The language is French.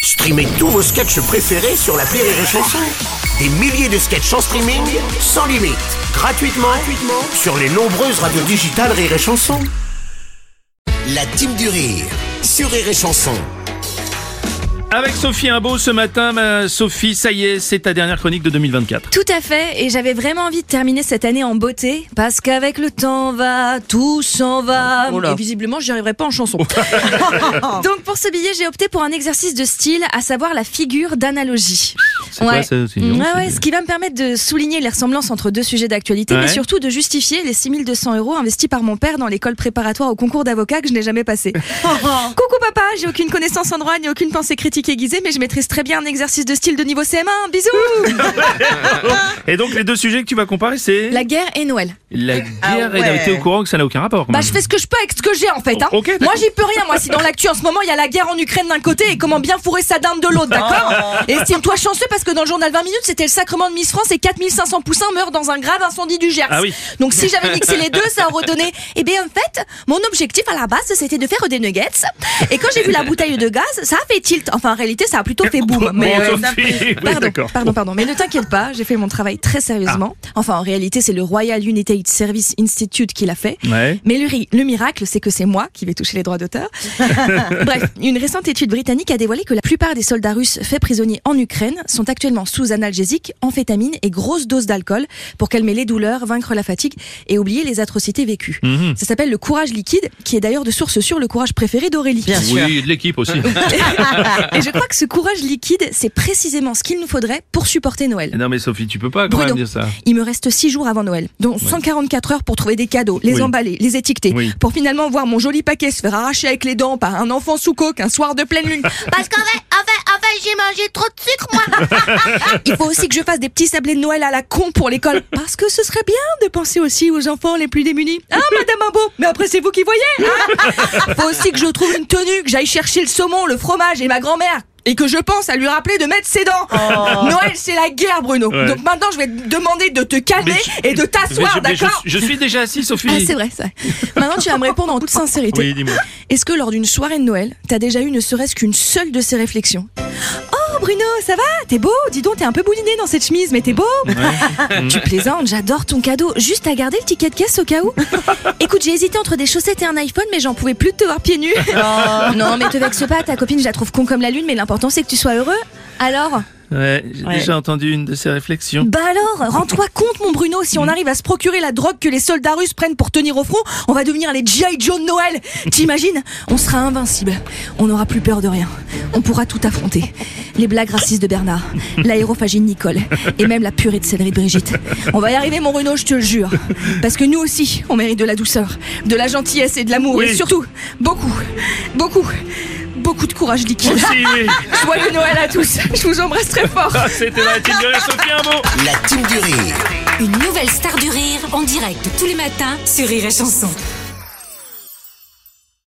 Streamez tous vos sketchs préférés sur l'appli Rire et Chanson. Des milliers de sketchs en streaming, sans limite, gratuitement sur les nombreuses radios digitales Rire et Chanson. La team du rire sur Rire et Chanson. Avec Sophie Imbeau ce matin, Sophie, ça y est, c'est ta dernière chronique de 2024. Tout à fait, et j'avais vraiment envie de terminer cette année en beauté, parce qu'avec le temps va, tout s'en va, et visiblement j'y arriverai pas en chanson. Donc pour ce billet, j'ai opté pour un exercice de style, à savoir la figure d'analogie. C'est quoi ça, c'est ce qui va me permettre de souligner les ressemblances entre deux sujets d'actualité, mais surtout de justifier les 6 200 € investis par mon père dans l'école préparatoire au concours d'avocat que je n'ai jamais passé. Coucou papa, j'ai aucune connaissance en droit ni aucune pensée critique aiguisée, mais je maîtrise très bien un exercice de style de niveau CM1. Bisous. Et donc les deux sujets que tu vas comparer, c'est la guerre et Noël. La guerre, et t'es au courant que ça n'a aucun rapport quand même. Je fais ce que je peux avec ce que j'ai en fait. Okay, moi j'y peux rien, si dans l'actu en ce moment il y a la guerre en Ukraine d'un côté et comment bien fourrer sa dinde de l'autre, d'accord. Et estime-toi chanceux parce que dans le journal 20 minutes c'était le sacrement de Miss France et 4500 poussins meurent dans un grave incendie du Gers. Ah oui. Donc si j'avais mixé les deux, ça aurait donné. Eh bien en fait, mon objectif à la base c'était de faire des nuggets. Et quand j'ai vu la bouteille de gaz, ça a fait tilt. Enfin en réalité ça a plutôt fait boum. Mais pardon. Mais ne t'inquiète pas, j'ai fait mon travail très sérieusement. Enfin en réalité c'est le Royal United Service Institute qui l'a fait. Mais le miracle c'est que c'est moi qui vais toucher les droits d'auteur. Bref, une récente étude britannique a dévoilé que la plupart des soldats russes faits prisonniers en Ukraine sont actuellement sous analgésiques, amphétamines et grosses doses d'alcool pour calmer les douleurs, vaincre la fatigue et oublier les atrocités vécues. Ça s'appelle le courage liquide, qui est d'ailleurs de source sûre le courage préféré d'Aurélie. Bien sûr. Oui, de l'équipe aussi. Et je crois que ce courage liquide, c'est précisément ce qu'il nous faudrait pour supporter Noël. Non mais Sophie, tu peux pas quand même dire ça. Il me reste 6 jours avant Noël, dont 144 heures pour trouver des cadeaux, les emballer, les étiqueter, pour finalement voir mon joli paquet se faire arracher avec les dents par un enfant sous coke un soir de pleine lune. Parce qu'en fait, j'ai mangé trop de sucre, moi. Il faut aussi que je fasse des petits sablés de Noël à la con pour l'école, parce que ce serait bien de penser aussi aux enfants les plus démunis. Madame Imbeau, mais après c'est vous qui voyez. Faut aussi que je trouve une tenue, que j'aille chercher le saumon, le fromage et ma grand-mère. Et que je pense à lui rappeler de mettre ses dents. Noël, c'est la guerre, Bruno. Donc maintenant, je vais te demander de te calmer et de t'asseoir, d'accord? Je suis déjà assis, Sophie. C'est vrai, ça. Maintenant, tu vas me répondre en toute sincérité. Oui, dis-moi. Est-ce que lors d'une soirée de Noël, t'as déjà eu ne serait-ce qu'une seule de ces réflexions? Oh Bruno, ça va? T'es beau? Dis donc, t'es un peu bouliné dans cette chemise, mais t'es beau? Tu plaisantes, j'adore ton cadeau. Juste à garder le ticket de caisse au cas où. Écoute, j'ai hésité entre des chaussettes et un iPhone, mais j'en pouvais plus de te voir pieds nus. Non, mais te vexe pas, ta copine, je la trouve con comme la lune, mais l'important c'est que tu sois heureux. Alors? J'ai déjà entendu une de ces réflexions. Bah alors, rends-toi compte mon Bruno, si on arrive à se procurer la drogue que les soldats russes prennent pour tenir au front, on va devenir les G.I. Joe de Noël. T'imagines? On sera invincible. On n'aura plus peur de rien. On pourra tout affronter. Les blagues racistes de Bernard, l'aérophagie de Nicole, et même la purée de céleri de Brigitte. On va y arriver mon Bruno, je te le jure. Parce que nous aussi, on mérite de la douceur, de la gentillesse et de l'amour, et surtout, beaucoup de courage liquide. Aussi, oui. Joyeux Noël à tous. Je vous embrasse très fort. C'était la team du rire, Sophie Imbeau. La team du rire. Une nouvelle star du rire en direct tous les matins sur Rire et Chanson.